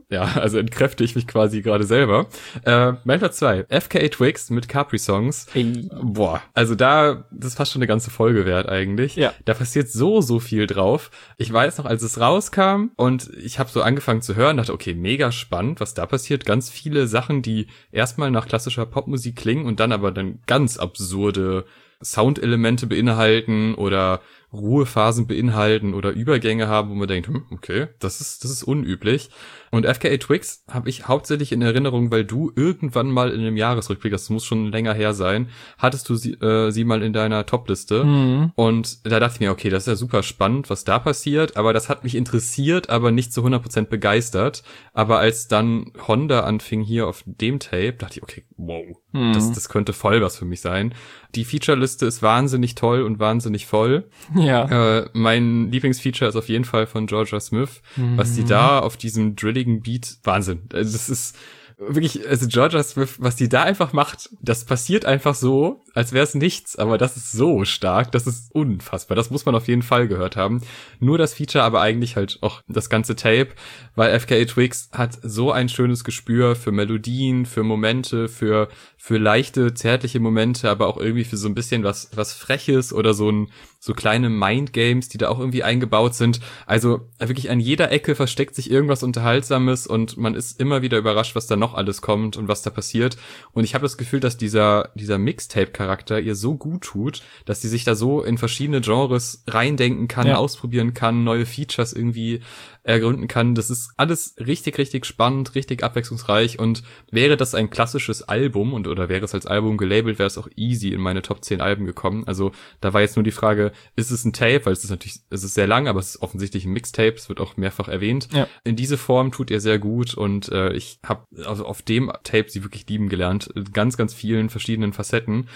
ja, also entkräfte ich mich quasi gerade selber. Äh, mein Platz zwei, F K A Twigs mit Capri-Songs. Ey. Boah, also da, das ist fast schon eine ganze Folge wert eigentlich. Ja. Da passiert so, so viel drauf. Ich weiß noch, als es rauskam und ich habe so angefangen zu hören, dachte, okay, mega spannend, was da passiert. Ganz viele Sachen, die erstmal nach klassischer Popmusik klingen und dann aber dann ganz absurde Soundelemente beinhalten oder Ruhephasen beinhalten oder Übergänge haben, wo man denkt, hm, okay, das ist das ist unüblich. Und F K A Twigs habe ich hauptsächlich in Erinnerung, weil du irgendwann mal in einem Jahresrückblick, das muss schon länger her sein, hattest du sie, äh, sie mal in deiner Topliste. Mhm. Und da dachte ich mir, okay, das ist ja super spannend, was da passiert, aber das hat mich interessiert, aber nicht zu hundert Prozent begeistert. Aber als dann Honda anfing hier auf dem Tape, dachte ich, okay, wow, Mhm. das, das könnte voll was für mich sein. Die Featureliste ist wahnsinnig toll und wahnsinnig voll. Ja. Äh, mein Lieblingsfeature ist auf jeden Fall von Georgia Smith, Mhm. was die da auf diesem drilligen Beat, Wahnsinn. Also das ist wirklich, also Georgia Smith, was die da einfach macht, das passiert einfach so, als wäre es nichts, aber das ist so stark, das ist unfassbar. Das muss man auf jeden Fall gehört haben. Nur das Feature, aber eigentlich halt auch das ganze Tape, weil F K A Twigs hat so ein schönes Gespür für Melodien, für Momente, für für leichte, zärtliche Momente, aber auch irgendwie für so ein bisschen was was Freches oder so ein so kleine Mindgames, die da auch irgendwie eingebaut sind. Also wirklich an jeder Ecke versteckt sich irgendwas Unterhaltsames und man ist immer wieder überrascht, was da noch alles kommt und was da passiert. Und ich habe das Gefühl, dass dieser dieser Mixtape-Charakter ihr so gut tut, dass sie sich da so in verschiedene Genres reindenken kann, Ja. ausprobieren kann, neue Features irgendwie ergründen kann. Das ist alles richtig, richtig spannend, richtig abwechslungsreich und wäre das ein klassisches Album und oder wäre es als Album gelabelt, wäre es auch easy in meine Top zehn Alben gekommen. Also da war jetzt nur die Frage, ist es ein Tape? Weil es ist natürlich, es ist sehr lang, aber es ist offensichtlich ein Mixtape, es wird auch mehrfach erwähnt. Ja. In diese Form tut ihr sehr gut und äh, ich habe also auf dem Tape sie wirklich lieben gelernt. In ganz, ganz vielen verschiedenen Facetten.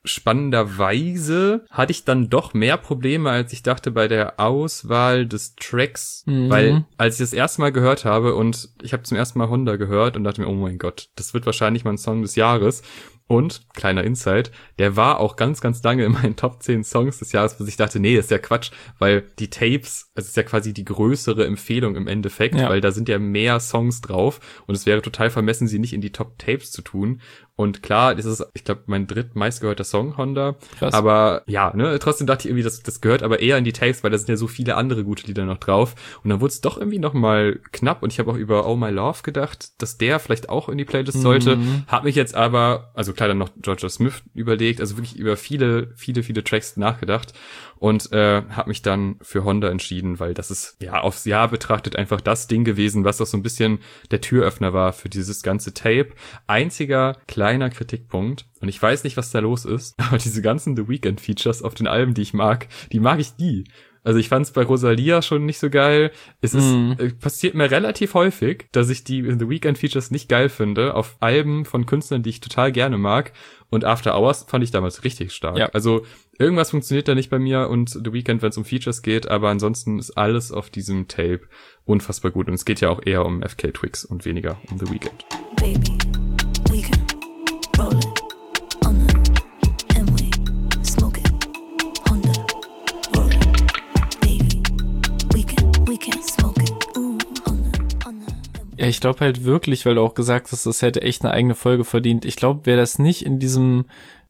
Spannenderweise hatte ich dann doch mehr Probleme, als ich dachte bei der Auswahl des Tracks, Mhm. weil als ich das erste Mal gehört habe und ich habe zum ersten Mal Honda gehört und dachte mir, oh mein Gott, das wird wahrscheinlich mein Song des Jahres. Und, kleiner Insight, der war auch ganz, ganz lange in meinen Top zehn Songs des Jahres, bis ich dachte, nee, das ist ja Quatsch, weil die Tapes, es ist ja quasi die größere Empfehlung im Endeffekt, Ja. weil da sind ja mehr Songs drauf und es wäre total vermessen, sie nicht in die Top Tapes zu tun. Und klar, das ist, ich glaube, mein drittmeistgehörter Song, Honda. Krass. Aber ja, ne, trotzdem dachte ich irgendwie, das, das gehört aber eher in die Tapes, weil da sind ja so viele andere gute Lieder noch drauf. Und dann wurde es doch irgendwie noch mal knapp und ich habe auch über Oh My Love gedacht, dass der vielleicht auch in die Playlist sollte. Mhm. Hab mich jetzt aber, also klar, dann noch Georgia Smith überlegt, also wirklich über viele, viele, viele Tracks nachgedacht und äh, habe mich dann für Honda entschieden, weil das ist ja aufs Jahr betrachtet einfach das Ding gewesen, was auch so ein bisschen der Türöffner war für dieses ganze Tape. Einziger kleiner Kritikpunkt, und ich weiß nicht, was da los ist, aber diese ganzen The Weeknd Features auf den Alben, die ich mag, die mag ich nie. Also ich fand es bei Rosalia schon nicht so geil. Es ist Mhm. äh, passiert mir relativ häufig, dass ich die The Weeknd Features nicht geil finde auf Alben von Künstlern, die ich total gerne mag. Und After Hours fand ich damals richtig stark. Ja. Also irgendwas funktioniert da nicht bei mir und The Weeknd, wenn es um Features geht, aber ansonsten ist alles auf diesem Tape unfassbar gut. Und es geht ja auch eher um F K Twigs und weniger um The Weeknd. Baby, we can roll it on the and we smoke it. Honda, roll it. Baby, we can, we can smoke it. Ooh, on the, on the. Ja, ich glaube halt wirklich, weil du auch gesagt hast, das hätte echt eine eigene Folge verdient. Ich glaube, wäre das nicht in diesem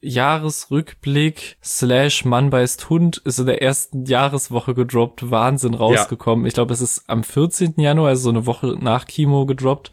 Jahresrückblick slash Mann beißt Hund ist in der ersten Jahreswoche gedroppt, Wahnsinn rausgekommen. Ich glaube, es ist am vierzehnten Januar, also so eine Woche nach Kimo gedroppt.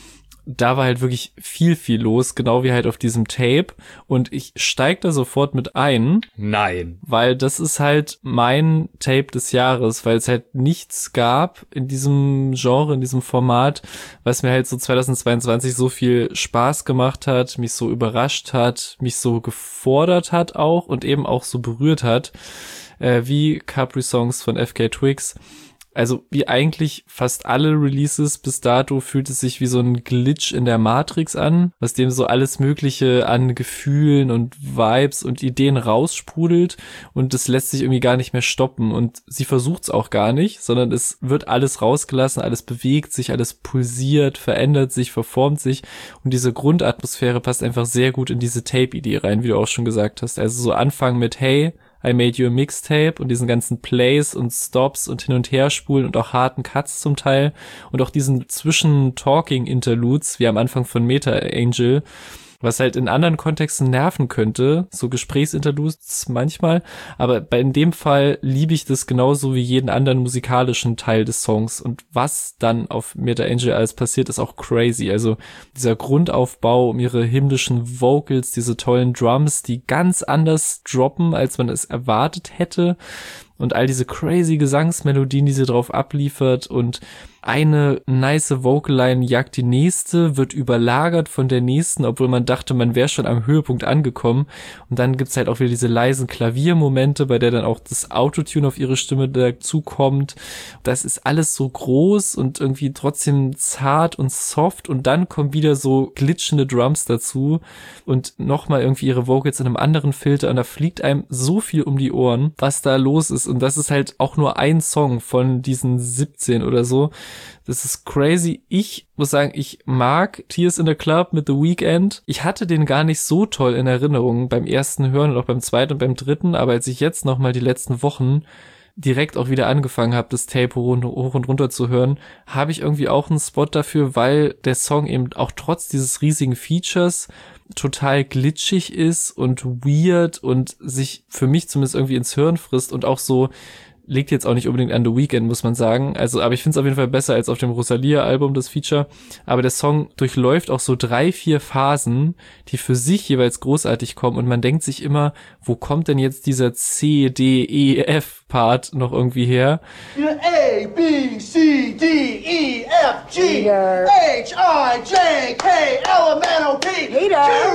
Da war halt wirklich viel, viel los, genau wie halt auf diesem Tape. Und ich steig da sofort mit ein, Nein. weil das ist halt mein Tape des Jahres, weil es halt nichts gab in diesem Genre, in diesem Format, was mir halt so zweitausendzweiundzwanzig so viel Spaß gemacht hat, mich so überrascht hat, mich so gefordert hat auch und eben auch so berührt hat, äh, wie Capri-Songs von F K Twigs. Also wie eigentlich fast alle Releases bis dato fühlt es sich wie so ein Glitch in der Matrix an, aus dem so alles Mögliche an Gefühlen und Vibes und Ideen raussprudelt und das lässt sich irgendwie gar nicht mehr stoppen und sie versucht es auch gar nicht, sondern es wird alles rausgelassen, alles bewegt sich, alles pulsiert, verändert sich, verformt sich und diese Grundatmosphäre passt einfach sehr gut in diese Tape-Idee rein, wie du auch schon gesagt hast. Also so anfangen mit, hey, I Made You a Mixtape und diesen ganzen Plays und Stops und hin und her spulen und auch harten Cuts zum Teil und auch diesen Zwischen-Talking-Interludes, wie am Anfang von Meta Angel, was halt in anderen Kontexten nerven könnte, so Gesprächsinterludes manchmal, aber bei in dem Fall liebe ich das genauso wie jeden anderen musikalischen Teil des Songs und was dann auf Meta Angel alles passiert, ist auch crazy, also dieser Grundaufbau um ihre himmlischen Vocals, diese tollen Drums, die ganz anders droppen, als man es erwartet hätte und all diese crazy Gesangsmelodien, die sie drauf abliefert und eine nice Vocal-Line jagt die nächste, wird überlagert von der nächsten, obwohl man dachte, man wäre schon am Höhepunkt angekommen. Und dann gibt's halt auch wieder diese leisen Klaviermomente, bei der dann auch das Autotune auf ihre Stimme dazukommt. Das ist alles so groß und irgendwie trotzdem zart und soft und dann kommen wieder so glitschende Drums dazu und nochmal irgendwie ihre Vocals in einem anderen Filter und da fliegt einem so viel um die Ohren, was da los ist. Und das ist halt auch nur ein Song von diesen siebzehn oder so. Das ist crazy. Ich muss sagen, ich mag Tears in the Club mit The Weeknd. Ich hatte den gar nicht so toll in Erinnerung beim ersten Hören und auch beim zweiten und beim dritten, aber als ich jetzt nochmal die letzten Wochen direkt auch wieder angefangen habe, das Tape hoch und, hoch und runter zu hören, habe ich irgendwie auch einen Spot dafür, weil der Song eben auch trotz dieses riesigen Features total glitschig ist und weird und sich für mich zumindest irgendwie ins Hirn frisst und auch so liegt jetzt auch nicht unbedingt an The Weeknd, muss man sagen. Also, aber ich finde es auf jeden Fall besser als auf dem Rosalia-Album, das Feature. Aber der Song durchläuft auch so drei, vier Phasen, die für sich jeweils großartig kommen. Und man denkt sich immer, wo kommt denn jetzt dieser C, D, E, F-Part noch irgendwie her? A, B, C, D, E, F, G, H, I, J, K, L, M, N, O, P, Q,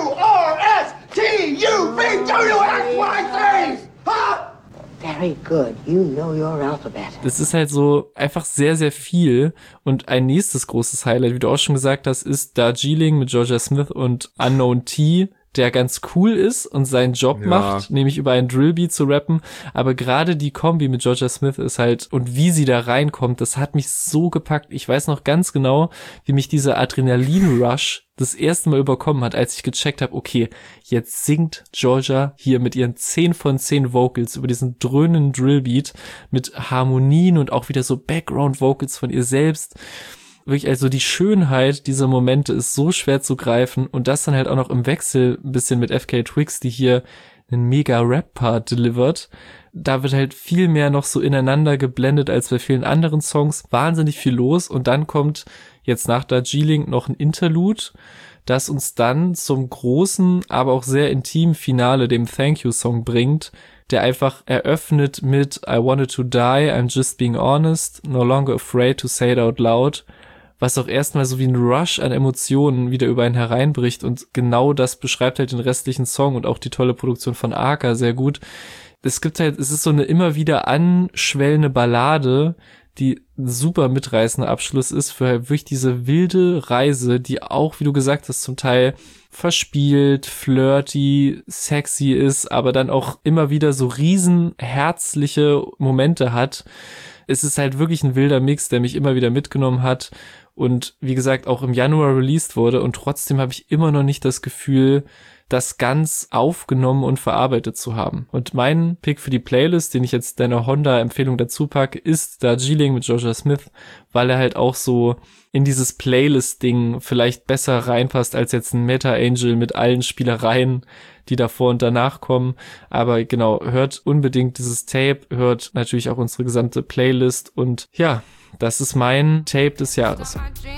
R, S, T, U, V, W, X, Y, Z. Ha! Very good. You know your alphabet. Das ist halt so einfach sehr, sehr viel. Und ein nächstes großes Highlight, wie du auch schon gesagt hast, ist Darjeeling mit Georgia Smith und Unknown T, der ganz cool ist und seinen Job ja. macht, nämlich über einen Drillbeat zu rappen. Aber gerade die Kombi mit Georgia Smith ist halt, und wie sie da reinkommt, das hat mich so gepackt. Ich weiß noch ganz genau, wie mich dieser Adrenalin-Rush das erste Mal überkommen hat, als ich gecheckt habe, okay, jetzt singt Georgia hier mit ihren zehn von zehn Vocals über diesen dröhnenden Drillbeat mit Harmonien und auch wieder so Background-Vocals von ihr selbst. Wirklich, also die Schönheit dieser Momente ist so schwer zu greifen und das dann halt auch noch im Wechsel ein bisschen mit F K Twigs, die hier einen mega Rap-Part delivert. Da wird halt viel mehr noch so ineinander geblendet als bei vielen anderen Songs. Wahnsinnig viel los und dann kommt jetzt nach Darjeeling noch ein Interlude, das uns dann zum großen, aber auch sehr intimen Finale, dem Thank You Song bringt, der einfach eröffnet mit I wanted to die, I'm just being honest, no longer afraid to say it out loud, was auch erstmal so wie ein Rush an Emotionen wieder über einen hereinbricht und genau das beschreibt halt den restlichen Song und auch die tolle Produktion von Arca sehr gut. Es gibt halt, es ist so eine immer wieder anschwellende Ballade, die ein super mitreißender Abschluss ist für halt wirklich diese wilde Reise, die auch, wie du gesagt hast, zum Teil verspielt, flirty, sexy ist, aber dann auch immer wieder so riesen herzliche Momente hat. Es ist halt wirklich ein wilder Mix, der mich immer wieder mitgenommen hat und wie gesagt auch im Januar released wurde und trotzdem habe ich immer noch nicht das Gefühl, das ganz aufgenommen und verarbeitet zu haben. Und mein Pick für die Playlist, den ich jetzt deiner Honda-Empfehlung dazu packe, ist Darjeeling mit Georgia Smith, weil er halt auch so in dieses Playlist-Ding vielleicht besser reinpasst als jetzt ein Meta Angel mit allen Spielereien, die davor und danach kommen. Aber genau, hört unbedingt dieses Tape, hört natürlich auch unsere gesamte Playlist und ja, das ist mein Tape des Jahres.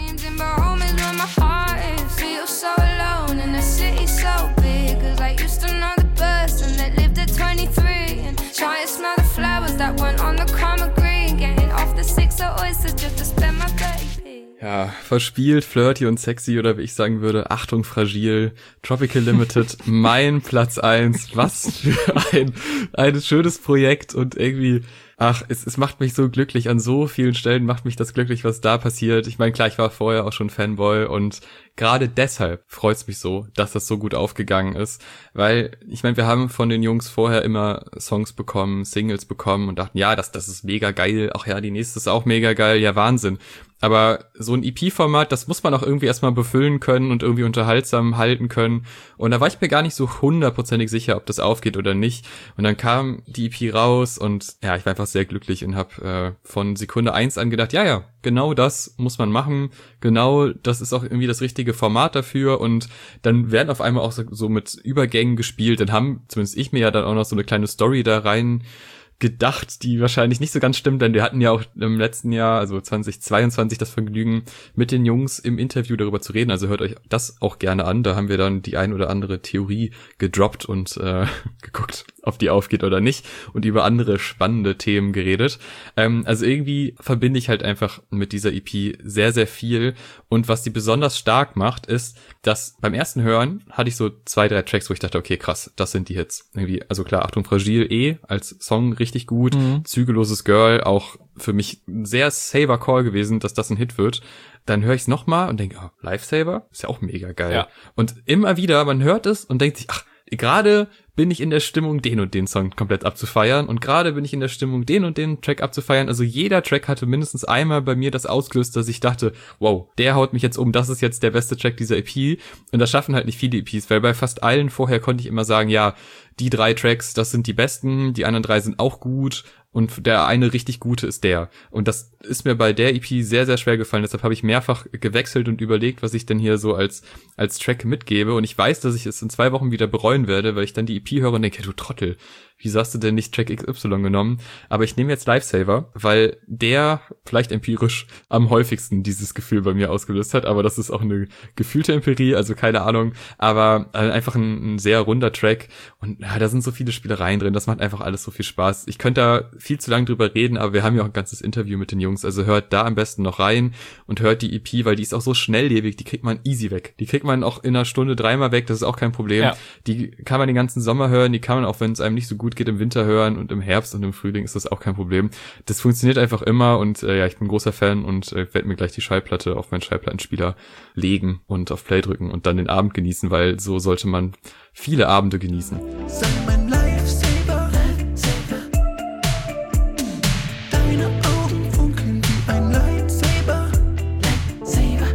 Ja, verspielt, flirty und sexy oder wie ich sagen würde, Achtung, fragil, Tropical Limited, mein Platz eins. Was für ein, ein schönes Projekt und irgendwie ach, es, es macht mich so glücklich, an so vielen Stellen macht mich das glücklich, was da passiert. Ich meine, klar, ich war vorher auch schon Fanboy und gerade deshalb freut's mich so, dass das so gut aufgegangen ist, weil, ich meine, wir haben von den Jungs vorher immer Songs bekommen, Singles bekommen und dachten, ja, das, das ist mega geil, ach ja, die nächste ist auch mega geil, ja, Wahnsinn. Aber so ein E P-Format, das muss man auch irgendwie erstmal befüllen können und irgendwie unterhaltsam halten können. Und da war ich mir gar nicht so hundertprozentig sicher, ob das aufgeht oder nicht. Und dann kam die E P raus und ja, ich war einfach sehr glücklich und habe äh, von Sekunde eins an gedacht, ja, ja, genau das muss man machen. Genau, das ist auch irgendwie das richtige Format dafür. Und dann werden auf einmal auch so, so mit Übergängen gespielt. Dann haben zumindest ich mir ja dann auch noch so eine kleine Story da rein gedacht, die wahrscheinlich nicht so ganz stimmt, denn wir hatten ja auch im letzten Jahr, also zwanzig zweiundzwanzig, das Vergnügen, mit den Jungs im Interview darüber zu reden, also hört euch das auch gerne an, da haben wir dann die ein oder andere Theorie gedroppt und äh, geguckt, ob die aufgeht oder nicht und über andere spannende Themen geredet. Ähm, also irgendwie verbinde ich halt einfach mit dieser E P sehr, sehr viel und was die besonders stark macht, ist, dass beim ersten Hören hatte ich so zwei, drei Tracks, wo ich dachte, okay, krass, das sind die Hits. Irgendwie, also klar, Achtung, Fragil eh als Song richtig gut. Mhm. Zügelloses Girl, auch für mich ein sehr saver Call gewesen, dass das ein Hit wird. Dann höre ich es nochmal und denke, oh, Lifesaver ist ja auch mega geil. Ja. Und immer wieder, man hört es und denkt sich, ach, gerade bin ich in der Stimmung, den und den Song komplett abzufeiern und gerade bin ich in der Stimmung, den und den Track abzufeiern. Also jeder Track hatte mindestens einmal bei mir das ausgelöst, dass ich dachte, wow, der haut mich jetzt um, das ist jetzt der beste Track dieser E P. Und das schaffen halt nicht viele E Ps, weil bei fast allen vorher konnte ich immer sagen, ja, die drei Tracks, das sind die besten, die anderen drei sind auch gut und der eine richtig gute ist der. Und das ist mir bei der E P sehr, sehr schwer gefallen. Deshalb habe ich mehrfach gewechselt und überlegt, was ich denn hier so als als Track mitgebe. Und ich weiß, dass ich es in zwei Wochen wieder bereuen werde, weil ich dann die E P höre und denke, hey, du Trottel, wieso hast du denn nicht Track X Y genommen? Aber ich nehme jetzt Lifesaver, weil der vielleicht empirisch am häufigsten dieses Gefühl bei mir ausgelöst hat. Aber das ist auch eine gefühlte Empirie, also keine Ahnung. Aber einfach ein, ein sehr runder Track. Und ja, da sind so viele Spielereien drin. Das macht einfach alles so viel Spaß. Ich könnte da viel zu lange drüber reden, aber wir haben ja auch ein ganzes Interview mit den Jungs. Also hört da am besten noch rein und hört die E P, weil die ist auch so schnelllebig. Die kriegt man easy weg. Die kriegt man auch in einer Stunde dreimal weg. Das ist auch kein Problem. Ja. Die kann man den ganzen Sommer hören. Die kann man auch, wenn es einem nicht so gut geht, im Winter hören und im Herbst und im Frühling ist das auch kein Problem. Das funktioniert einfach immer und äh, ja, ich bin großer Fan und äh, werde mir gleich die Schallplatte auf meinen Schallplattenspieler legen und auf Play drücken und dann den Abend genießen, weil so sollte man viele Abende genießen. Sag mein Lifesaver, deine Augen funkeln wie ein Lightsaber, Lightsaber.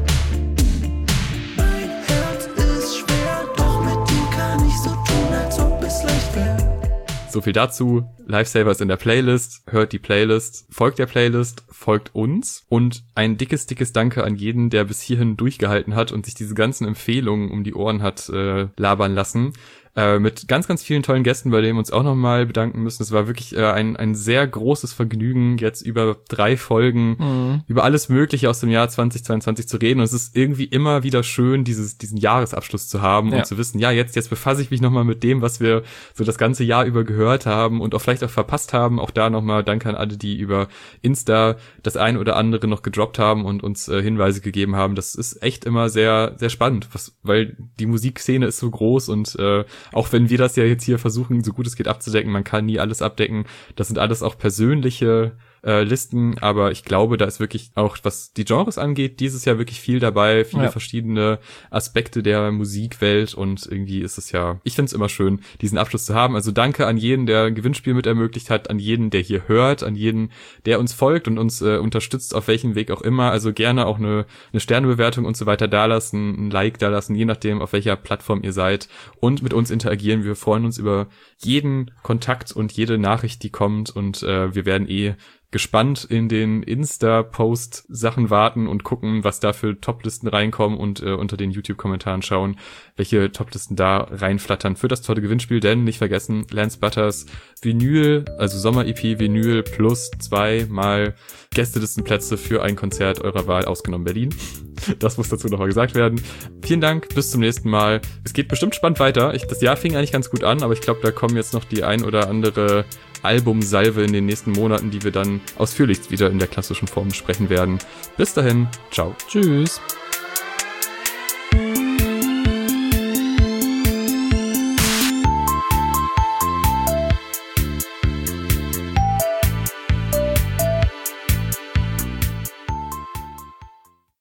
Mein Herz ist schwer, doch mit dir kann ich so tun, als ob es leicht wäre. So viel dazu. Lifesaver ist in der Playlist. Hört die Playlist. Folgt der Playlist. Folgt uns. Und ein dickes, dickes Danke an jeden, der bis hierhin durchgehalten hat und sich diese ganzen Empfehlungen um die Ohren hat äh, labern lassen. Äh, mit ganz, ganz vielen tollen Gästen, bei denen wir uns auch nochmal bedanken müssen. Es war wirklich äh, ein ein sehr großes Vergnügen, jetzt über drei Folgen mhm. über alles Mögliche aus dem Jahr zwanzig zweiundzwanzig zu reden. Und es ist irgendwie immer wieder schön, dieses diesen Jahresabschluss zu haben ja. und zu wissen, ja, jetzt jetzt befasse ich mich nochmal mit dem, was wir so das ganze Jahr über gehört haben und auch vielleicht auch verpasst haben. Auch da nochmal Danke an alle, die über Insta das ein oder andere noch gedroppt haben und uns äh, Hinweise gegeben haben. Das ist echt immer sehr, sehr spannend, was, weil die Musikszene ist so groß und äh, auch wenn wir das ja jetzt hier versuchen, so gut es geht abzudecken, man kann nie alles abdecken. Das sind alles auch persönliche äh, Listen, aber ich glaube, da ist wirklich auch, was die Genres angeht, dieses Jahr wirklich viel dabei, viele ja. verschiedene Aspekte der Musikwelt und irgendwie ist es ja, ich finde es immer schön, diesen Abschluss zu haben. Also danke an jeden, der ein Gewinnspiel mit ermöglicht hat, an jeden, der hier hört, an jeden, der uns folgt und uns äh, unterstützt, auf welchem Weg auch immer. Also gerne auch eine, eine Sternebewertung und so weiter dalassen, ein Like dalassen, je nachdem, auf welcher Plattform ihr seid und mit uns interagieren. Wir freuen uns über jeden Kontakt und jede Nachricht, die kommt und äh, wir werden eh gespannt in den Insta-Post-Sachen warten und gucken, was da für Toplisten reinkommen und äh, unter den YouTube-Kommentaren schauen, welche Toplisten da reinflattern für das tolle Gewinnspiel. Denn nicht vergessen, Lance Butters Vinyl, also Sommer-E P Vinyl plus zweimal Gästelistenplätze für ein Konzert eurer Wahl, ausgenommen Berlin. Das muss dazu nochmal gesagt werden. Vielen Dank, bis zum nächsten Mal. Es geht bestimmt spannend weiter. Ich, das Jahr fing eigentlich ganz gut an, aber ich glaube, da kommen jetzt noch die ein oder andere Albumsalve in den nächsten Monaten, die wir dann ausführlichst wieder in der klassischen Form besprechen werden. Bis dahin, ciao. Tschüss.